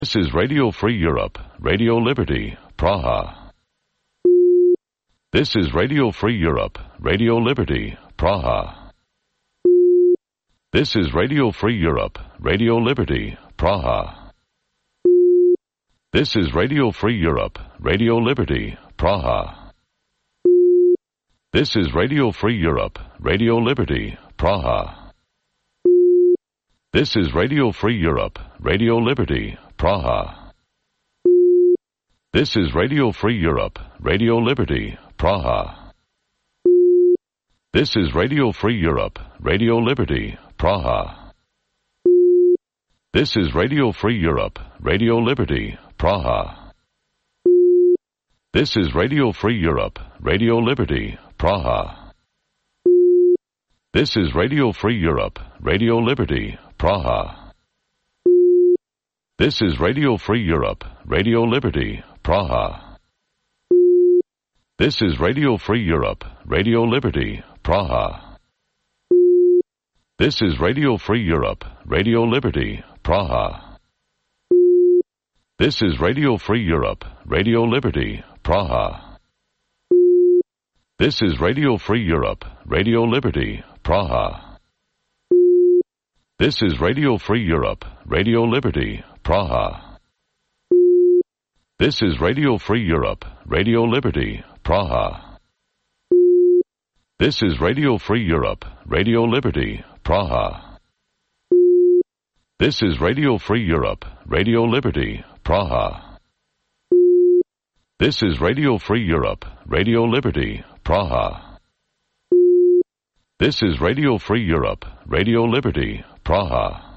This is Radio Free Europe, Radio Liberty, Praha. This is Radio Free Europe, Radio Liberty, Praha. This is Radio Free Europe, Radio Liberty, Praha. This is Radio Free Europe, Radio Liberty, Praha. This is Radio Free Europe, Radio Liberty, Praha. This is Radio Free Europe, Radio Liberty, Praha. This is Radio Free Europe, Radio Liberty, Praha. This is Radio Free Europe, Radio Liberty, Praha. This is Radio Free Europe, Radio Liberty, Praha. This is Radio Free Europe, Radio Liberty, Praha. This is Radio Free Europe, Radio Liberty, Praha. This is Radio Free Europe, Radio Liberty, Praha. This is Radio Free Europe, Radio Liberty, Praha. This is Radio Free Europe, Radio Liberty, Praha. This is Radio Free Europe, Radio Liberty, Praha. This is Radio Free Europe, Radio Liberty, Praha. This is Radio Free Europe, Radio Liberty, Praha. This is Radio Free Europe, Radio Liberty, Praha. This is Radio Free Europe, Radio Liberty, Praha. This is Radio Free Europe, Radio Liberty, Praha. This is Radio Free Europe, Radio Liberty, Praha. This is Radio Free Europe, Radio Liberty, Praha.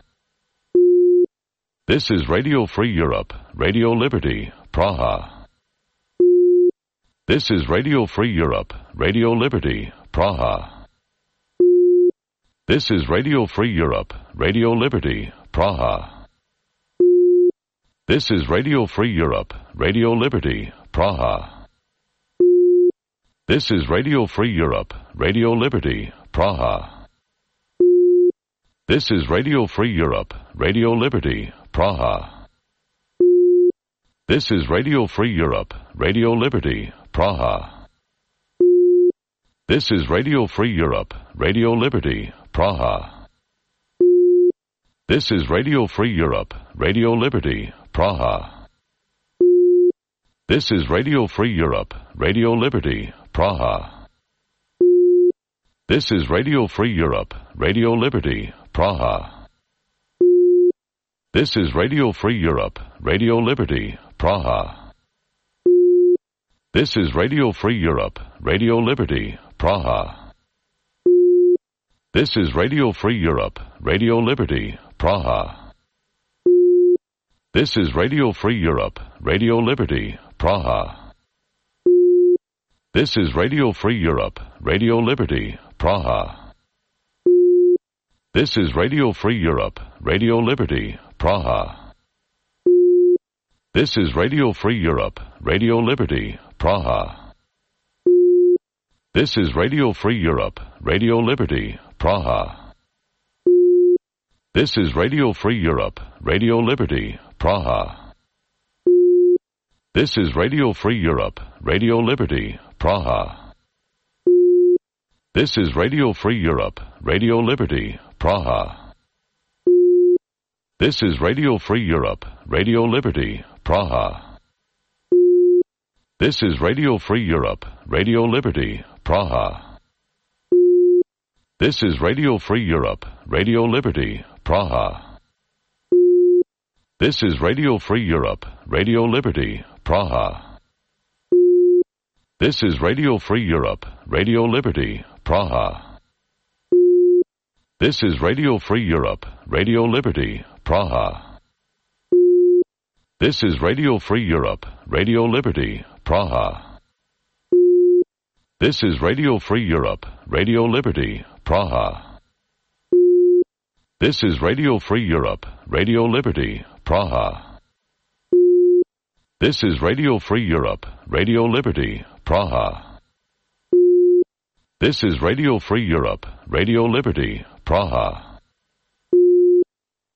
This is Radio Free Europe, Radio Liberty, Praha. This is Radio Free Europe, Radio Liberty, Praha. This is Radio Free Europe, Radio Liberty, Praha. This is Radio Free Europe, Radio Liberty, Praha. This is Radio Free Europe, Radio Liberty, Praha. This is Radio Free Europe, Radio Liberty, Praha. This is Radio Free Europe, Radio Liberty, Praha. This is Radio Free Europe, Radio Liberty, Praha. This is Radio Free Europe, Radio Liberty, Praha. This is Radio Free Europe, Radio Liberty, Praha. This is Radio Free Europe, Radio Liberty, Praha. This is Radio Free Europe, Radio Liberty, Praha. This is Radio Free Europe, Radio Liberty, Praha. This is Radio Free Europe, Radio Liberty, Praha. This is Radio Free Europe, Radio Liberty, Praha. This is Radio Free Europe, Radio Liberty, Praha. This is Radio Free Europe, Radio Liberty, Praha. This is Radio Free Europe, Radio Liberty, Praha. This is Radio Free Europe, Radio Liberty, Praha. This is Radio Free Europe, Radio Liberty, Praha. This is Radio Free Europe, Radio Liberty, Praha. This is Radio Free Europe, Radio Liberty, Praha. This is Radio Free Europe, Radio Liberty, Praha. This is Radio Free Europe, Radio Liberty, Praha. This is Radio Free Europe, Radio Liberty, Praha. This is Radio Free Europe, Radio Liberty, Praha. This is Radio Free Europe, Radio Liberty, Praha. This is Radio Free Europe, Radio Liberty, Praha. This is Radio Free Europe, Radio Liberty, Praha. This is Radio Free Europe, Radio Liberty, Praha. This is Radio Free Europe, Radio Liberty, Praha. This is Radio Free Europe, Radio Liberty, Praha. This is Radio Free Europe, Radio Liberty, Praha.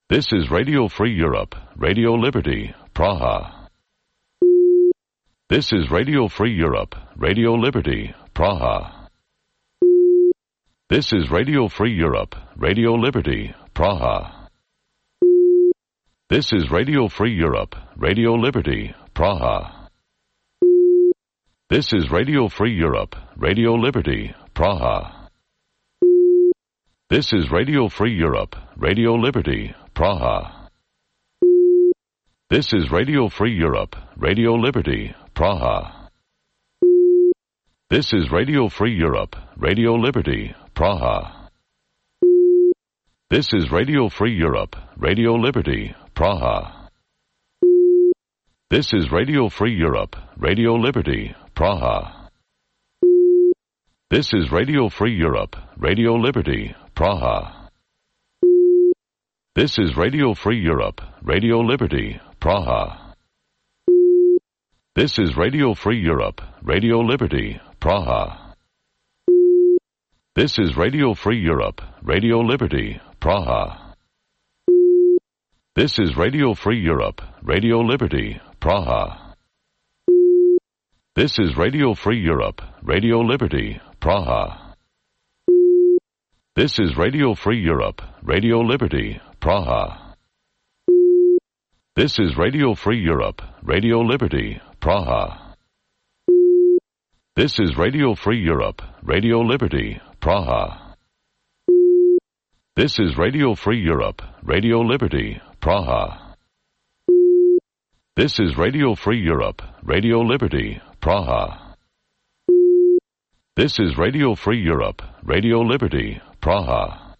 This is Radio Free Europe, Radio Liberty, Praha. This is Radio Free Europe, Radio Liberty, Praha. This is Radio Free Europe, Radio Liberty, Praha. This is Radio Free Europe, Radio Liberty, Praha. This is Radio Free Europe, Radio Liberty, Praha. This is Radio Free Europe, Radio Liberty, Praha. This is Radio Free Europe, Radio Liberty, Praha. This is Radio Free Europe, Radio Liberty, Praha. This is Radio Free Europe, Radio Liberty, Praha. This is Radio Free Europe, Radio Liberty, Praha. This is Radio Free Europe, Radio Liberty, Praha. This is Radio Free Europe, Radio Liberty, Praha. This is Radio Free Europe, Radio Liberty, Praha. This is Radio Free Europe, Radio Liberty, Praha. This is Radio Free Europe, Radio Liberty, Praha. This is Radio Free Europe, Radio Liberty, Praha. This is Radio Free Europe, Radio Liberty, Praha. This is Radio Free Europe, Radio Liberty, Praha. This is Radio Free Europe, Radio Liberty, Praha. This is Radio Free Europe, Radio Liberty, Praha. This is Radio Free Europe, Radio Liberty, Praha. This is Radio Free Europe, Radio Liberty, Praha.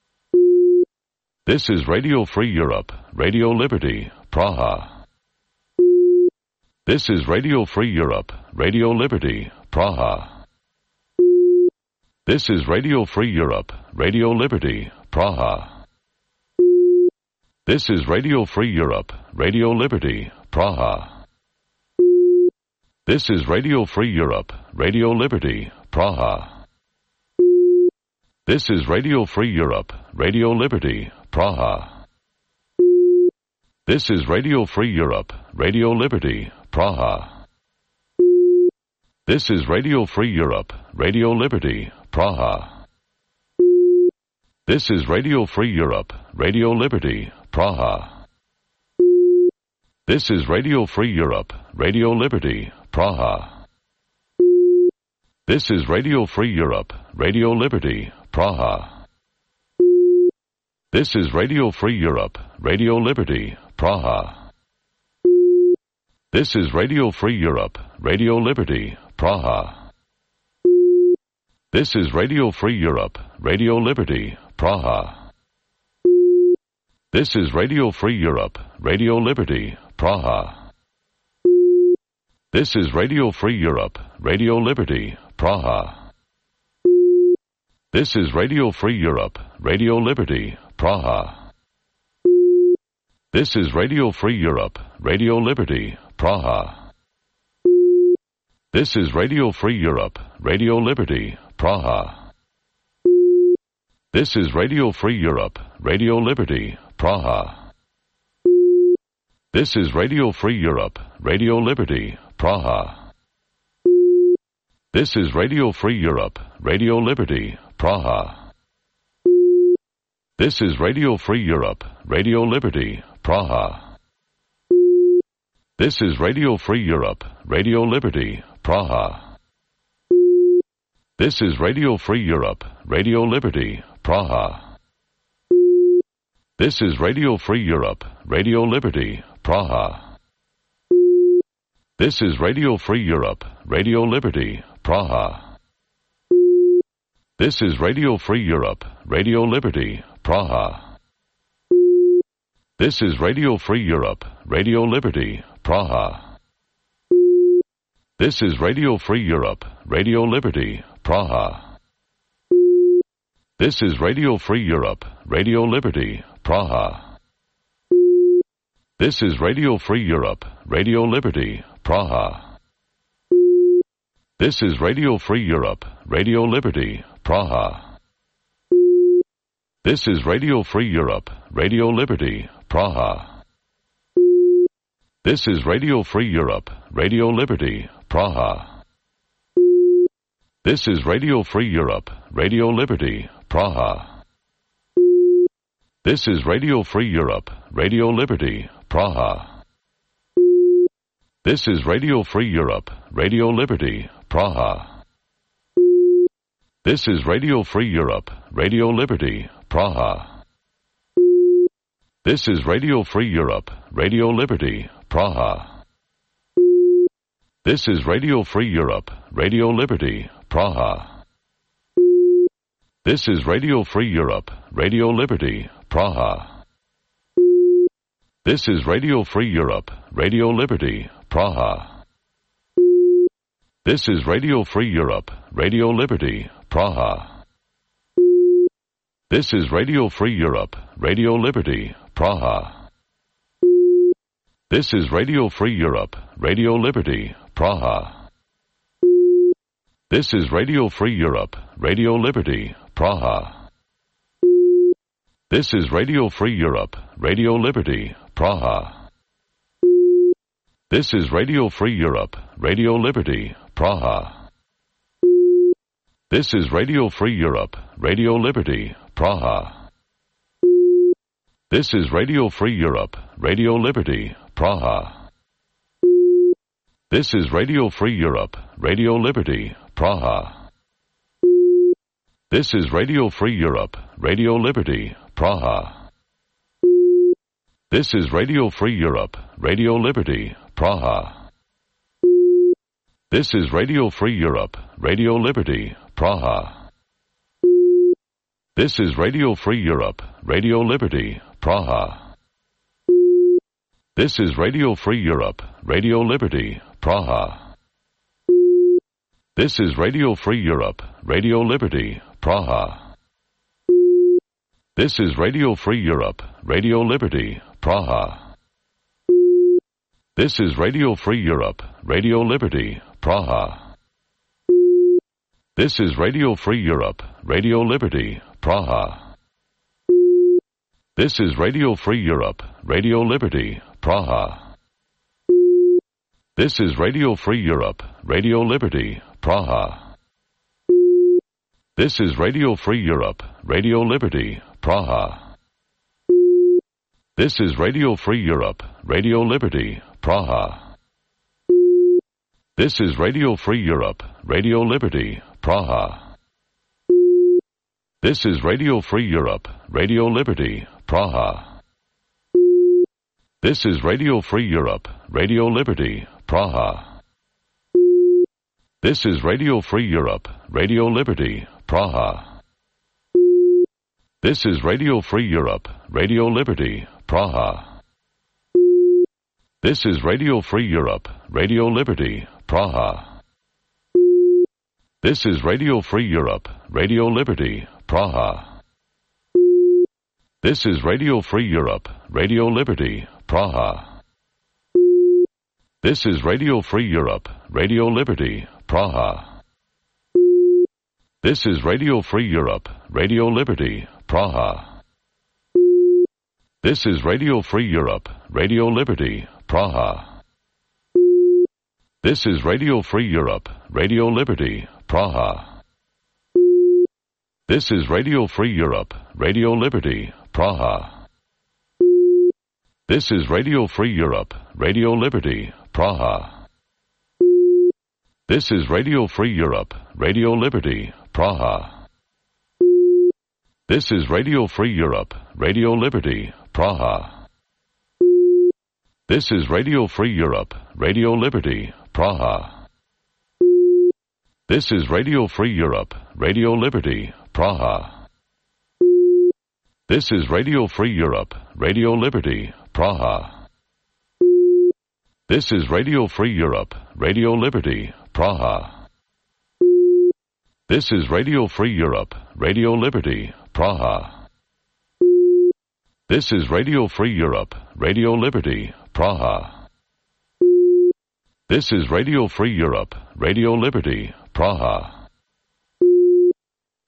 This is Radio Free Europe, Radio Liberty, Praha. This is Radio Free Europe, Radio Liberty, Praha. This is Radio Free Europe, Radio Liberty, Praha. This is Radio Free Europe, Radio Liberty, Praha. This is Radio Free Europe, Radio Liberty, Praha. This is Radio Free Europe, Radio Liberty, Praha. This is Radio Free Europe, Radio Liberty, Praha. This is Radio Free Europe, Radio Liberty, Praha. This is Radio Free Europe, Radio Liberty, Praha. This is Radio Free Europe, Radio Liberty, Praha. This is Radio Free Europe, Radio Liberty, Praha. This is Radio Free Europe, Radio Liberty, Praha. This is Radio Free Europe, Radio Liberty, Praha. This is Radio Free Europe, Radio Liberty, Praha. This is Radio Free Europe, Radio Liberty, Praha. This is Radio Free Europe, Radio Liberty, Praha. This is Radio Free Europe, Radio Liberty, Praha. This is Radio Free Europe, Radio Liberty, Praha. This is Radio Free Europe, Radio Liberty, Praha. This is Radio Free Europe, Radio Liberty, Praha. This is Radio Free Europe, Radio Liberty, Praha. This is Radio Free Europe, Radio Liberty, Praha. This is Radio Free Europe, Radio Liberty, Praha. This is Radio Free Europe, Radio Liberty, Praha. This is Radio Free Europe, Radio Liberty, Praha. This is Radio Free Europe, Radio Liberty, Praha. This is Radio Free Europe, Radio Liberty, Praha. This is Radio Free Europe, Radio Liberty, Praha. This is Radio Free Europe, Radio Liberty, Praha. This is Radio Free Europe, Radio Liberty, Praha. This is Radio Free Europe, Radio Liberty, Praha. This is Radio Free Europe, Radio Liberty, Praha. This is Radio Free Europe, Radio Liberty, Praha. This is Radio Free Europe, Radio Liberty, Praha. This is Radio Free Europe, Radio Liberty, Praha. This is Radio Free Europe, Radio Liberty, Praha. This is Radio Free Europe, Radio Liberty, Praha. This is Radio Free Europe, Radio Liberty, Praha. This is Radio Free Europe, Radio Liberty, Praha. This is Radio Free Europe, Radio Liberty, Praha. This is Radio Free Europe, Radio Liberty, Praha. This is Radio Free Europe, Radio Liberty, Praha. This is Radio Free Europe, Radio Liberty, Praha. This is Radio Free Europe, Radio Liberty, Praha. This is Radio Free Europe, Radio Liberty, Praha. This is Radio Free Europe, Radio Liberty, Praha. This is Radio Free Europe, Radio Liberty, Praha. This is Radio Free Europe, Radio Liberty, Praha. This is Radio Free Europe, Radio Liberty, Praha. This is Radio Free Europe, Radio Liberty, Praha. This is Radio Free Europe, Radio Liberty, Praha. This is Radio Free Europe, Radio Liberty, Praha. This is Radio Free Europe, Radio Liberty, Praha. This is Radio Free Europe, Radio Liberty, Praha. This is Radio Free Europe, Radio Liberty, Praha. This is Radio Free Europe, Radio Liberty, Praha. This is Radio Free Europe, Radio Liberty, Praha. This is Radio Free Europe, Radio Liberty, Praha. This is Radio Free Europe, Radio Liberty, Praha. This is Radio Free Europe, Radio Liberty, Praha. This is Radio Free Europe, Radio Liberty, Praha. This is Radio Free Europe, Radio Liberty, Praha. This is Radio Free Europe, Radio Liberty, Praha. This is Radio Free Europe, Radio Liberty, Praha. This is Radio Free Europe, Radio Liberty, Praha. This is Radio Free Europe, Radio Liberty, Praha. This is Radio Free Europe, Radio Liberty, Praha. This is Radio Free Europe, Radio Liberty, Praha. This is Radio Free Europe, Radio Liberty, Praha. This is Radio Free Europe, Radio Liberty, Praha. This is Radio Free Europe, Radio Liberty, Praha. This is Radio Free Europe, Radio Liberty, Praha. This is Radio Free Europe, Radio Liberty, Praha. This is Radio Free Europe, Radio Liberty, Praha. This is Radio Free Europe, Radio Liberty, Praha. This is Radio Free Europe, Radio Liberty, Praha. This is Radio Free Europe, Radio Liberty, Praha. This is Radio Free Europe, Radio Liberty, Praha. This is Radio Free Europe, Radio Liberty, Praha. This is Radio Free Europe, Radio Liberty, Praha. This is Radio Free Europe, Radio Liberty, Praha. This is Radio Free Europe, Radio Liberty, Praha. This is Radio Free Europe, Radio Liberty, Praha. This is Radio Free Europe, Radio Liberty, Praha. This is Radio Free Europe, Radio Liberty, Praha. This is Radio Free Europe, Radio Liberty, Praha. This is Radio Free Europe, Radio Liberty, Praha. This is Radio Free Europe, Radio Liberty, Praha.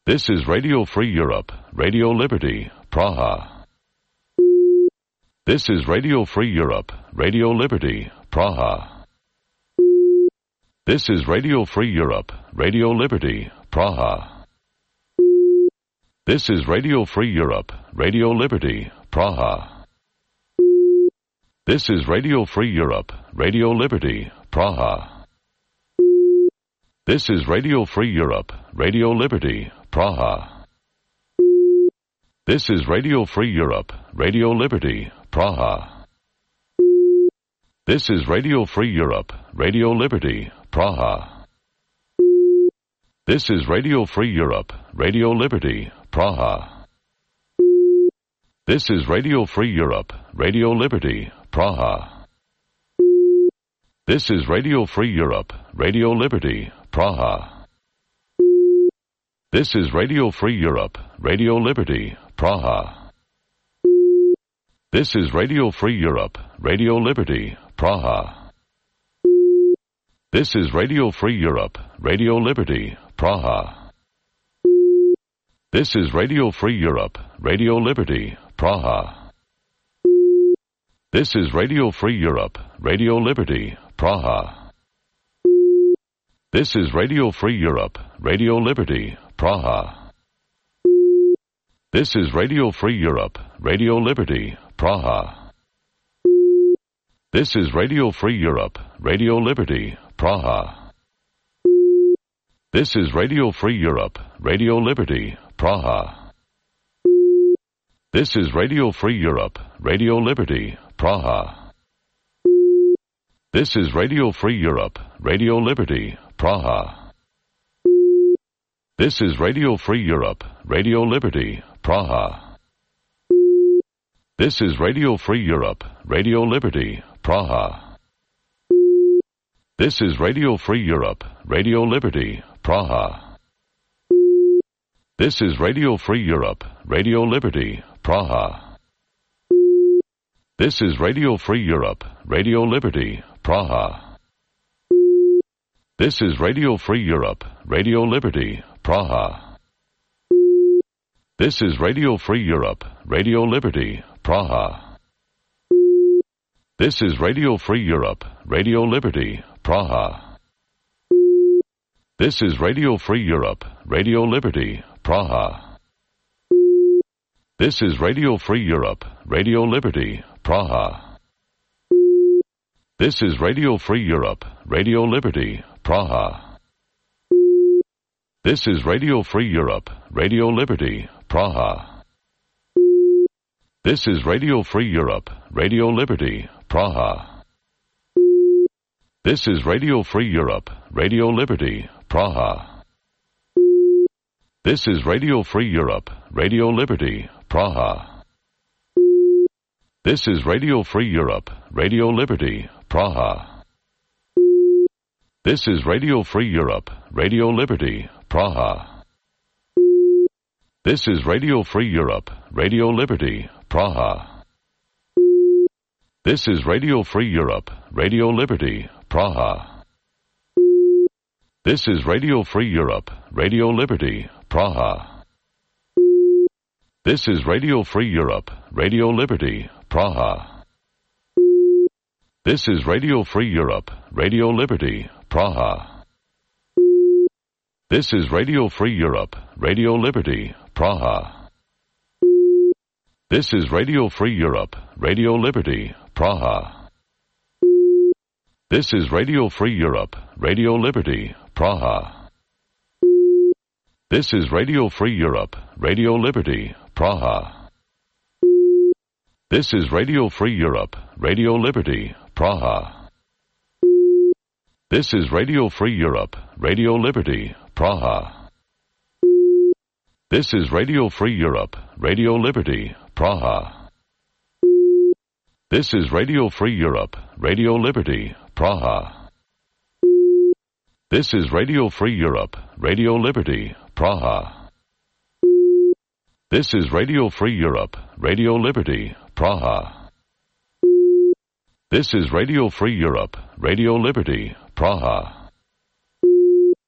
This is Radio Free Europe, Radio Liberty, Praha. This is Radio Free Europe, Radio Liberty, Praha. This is Radio Free Europe, Radio Liberty, Praha. This is Radio Free Europe, Radio Liberty, Praha. This is Radio Free Europe, Radio Liberty, Praha. This is Radio Free Europe, Radio Liberty, Praha. This is Radio Free Europe, Radio Liberty, Praha. This is Radio Free Europe, Radio Liberty, Praha. This is Radio Free Europe, Radio Liberty, Praha. This is Radio Free Europe, Radio Liberty, Praha. This is Radio Free Europe, Radio Liberty, Praha. This is Radio Free Europe, Radio Liberty, Praha. This is Radio Free Europe, Radio Liberty, Praha. This is Radio Free Europe, Radio Liberty, Praha. This is Radio Free Europe, Radio Liberty, Praha. This is Radio Free Europe, Radio Liberty, Praha. This is Radio Free Europe, Radio Liberty, Praha. This is Radio Free Europe, Radio Liberty, Praha. This is Radio Free Europe, Radio Liberty, Praha. This is Radio Free Europe, Radio Liberty, Praha. This is Radio Free Europe, Radio Liberty, Praha. This is Radio Free Europe, Radio Liberty, Praha. This is Radio Free Europe, Radio Liberty, Praha. This is Radio Free Europe, Radio Liberty, Praha. This is Radio Free Europe, Radio Liberty, Praha. This is Radio Free Europe, Radio Liberty, Praha. This is Radio Free Europe, Radio Liberty, Praha. This is Radio Free Europe, Radio Liberty, Praha. This is Radio Free Europe, Radio Liberty, Praha. This is Radio Free Europe, Radio Liberty, Praha. This is Radio Free Europe, Radio Liberty, Praha. This is Radio Free Europe, Radio Liberty, Praha. This is Radio Free Europe, Radio Liberty, Praha. This is Radio Free Europe, Radio Liberty, Praha. This is Radio Free Europe, Radio Liberty, Praha. This is Radio Free Europe, Radio Liberty, Praha. This is Radio Free Europe, Radio Liberty, Praha. This is Radio Free Europe, Radio Liberty, Praha. This is Radio Free Europe, Radio Liberty, Praha. This is Radio Free Europe, Radio Liberty, Praha. This is Radio Free Europe, Radio Liberty, Praha. This is Radio Free Europe, Radio Liberty, Praha. This is Radio Free Europe, Radio Liberty, Praha. This is Radio Free Europe, Radio Liberty, Praha. This is Radio Free Europe, Radio Liberty, Praha. This is Radio Free Europe, Radio Liberty, Praha. This is Radio Free Europe, Radio Liberty, Praha. This is Radio Free Europe, Radio Liberty, Praha. This is Radio Free Europe, Radio Liberty, Praha. This is Radio Free Europe, Radio Liberty, Praha. This is Radio Free Europe, Radio Liberty, Praha. This is Radio Free Europe, Radio Liberty, Praha. This is Radio Free Europe, Radio Liberty, Praha. This is Radio Free Europe, Radio Liberty, Praha. This is Radio Free Europe, Radio Liberty, Praha.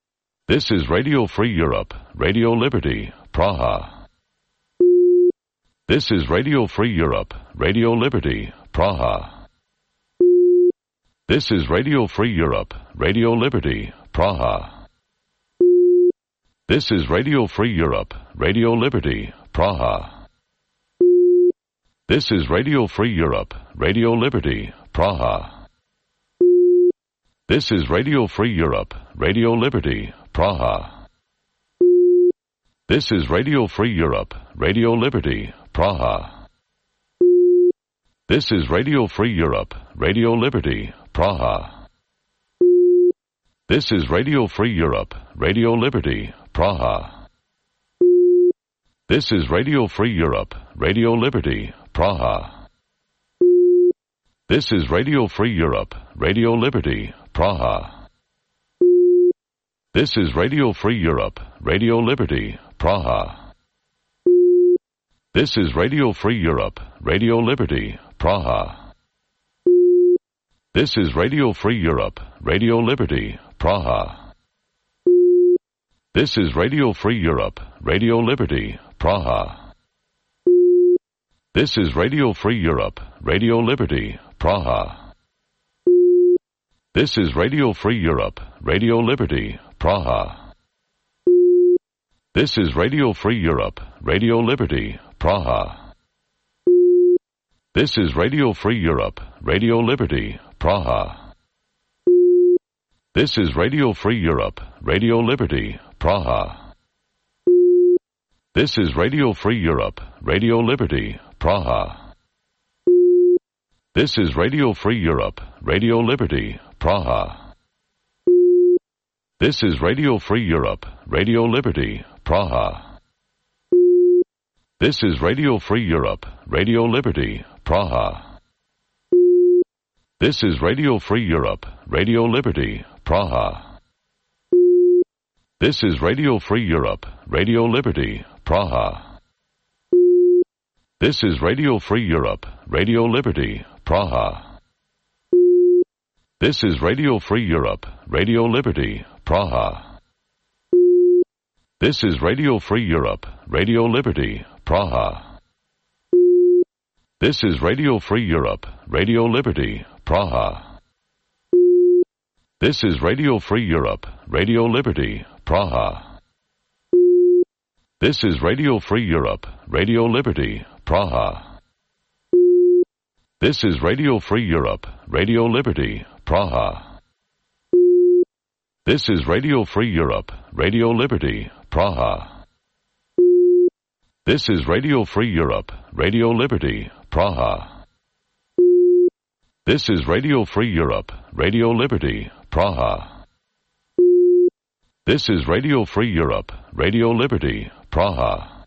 This is Radio Free Europe, Radio Liberty, Praha. This is Radio Free Europe, Radio Liberty, Praha. This is Radio Free Europe, Radio Liberty, Praha. This is Radio Free Europe, Radio Liberty, Praha. This is Radio Free Europe, Radio Liberty, Praha. This is Radio Free Europe, Radio Liberty, Praha. This is Radio Free Europe, Radio Liberty, Praha. This is Radio Free Europe, Radio Liberty, Praha. This is Radio Free Europe, Radio Liberty, Praha. This is Radio Free Europe, Radio Liberty, Praha. This is Radio Free Europe, Radio Liberty, Praha. This is Radio Free Europe, Radio Liberty, Praha. This is Radio Free Europe, Radio Liberty, Praha. This is Radio Free Europe, Radio Liberty, Praha. This is Radio Free Europe, Radio Liberty, Praha. This is Radio Free Europe, Radio Liberty, Praha. This is Radio Free Europe, Radio Liberty, Praha. This is Radio Free Europe, Radio Liberty, Praha. This is Radio Free Europe, Radio Liberty, Praha. This is Radio Free Europe, Radio Liberty, Praha. This is Radio Free Europe, Radio Liberty, Praha. This is Radio Free Europe, Radio Liberty, Praha. This is Radio Free Europe, Radio Liberty, Praha. This is Radio Free Europe, Radio Liberty, Praha. This is Radio Free Europe, Radio Liberty, Praha. This is Radio Free Europe, Radio Liberty, Praha. This is Radio Free Europe, Radio Liberty, Praha. This is Radio Free Europe, Radio Liberty, Praha. This is Radio Free Europe, Radio Liberty, Praha. This is Radio Free Europe, Radio Liberty, Praha. This is Radio Free Europe, Radio Liberty, Praha. This is Radio Free Europe, Radio Liberty, Praha. This is Radio Free Europe, Radio Liberty, Praha. This is Radio Free Europe, Radio Liberty, Praha. This is Radio Free Europe, Radio Liberty, Praha. This is Radio Free Europe, Radio Liberty, Praha. This is Radio Free Europe, Radio Liberty, Praha.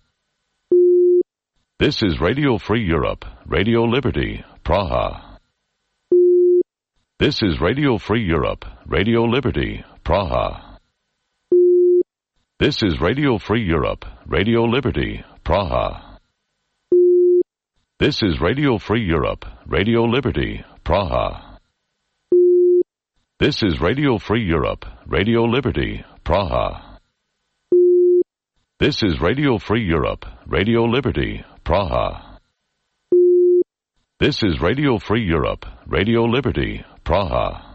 This is Radio Free Europe, Radio Liberty, Praha. This is Radio Free Europe, Radio Liberty, Praha. This is Radio Free Europe, Radio Liberty, Praha. This is Radio Free Europe, Radio Liberty, Praha. This is Radio Free Europe, Radio Liberty, Praha. This is Radio Free Europe, Radio Liberty, Praha. This is Radio Free Europe, Radio Liberty, Praha.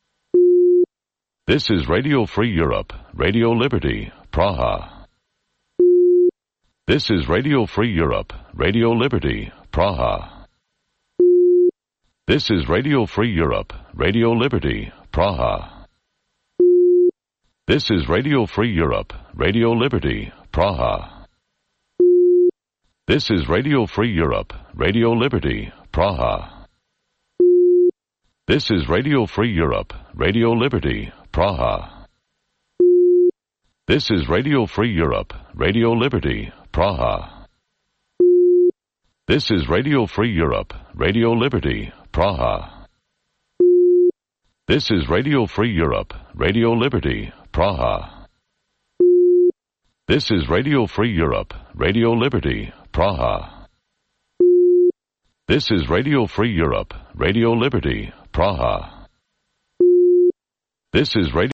This is Radio Free Europe, Radio Liberty, Praha. This is Radio Free Europe, Radio Liberty, Praha. This is Radio Free Europe, Radio Liberty, Praha. This is Radio Free Europe, Radio Liberty, Praha. This is Radio Free Europe, Radio Liberty, Praha. This is Radio Free Europe, Radio Liberty, Praha. This is Radio Free Europe, Radio Liberty, Praha. This is Radio Free Europe, Radio Liberty, Praha. This is Radio Free Europe, Radio Liberty, Praha. This is Radio Free Europe, Radio Liberty, Praha. This is Radio Free Europe, Radio Liberty, Praha. This is Radio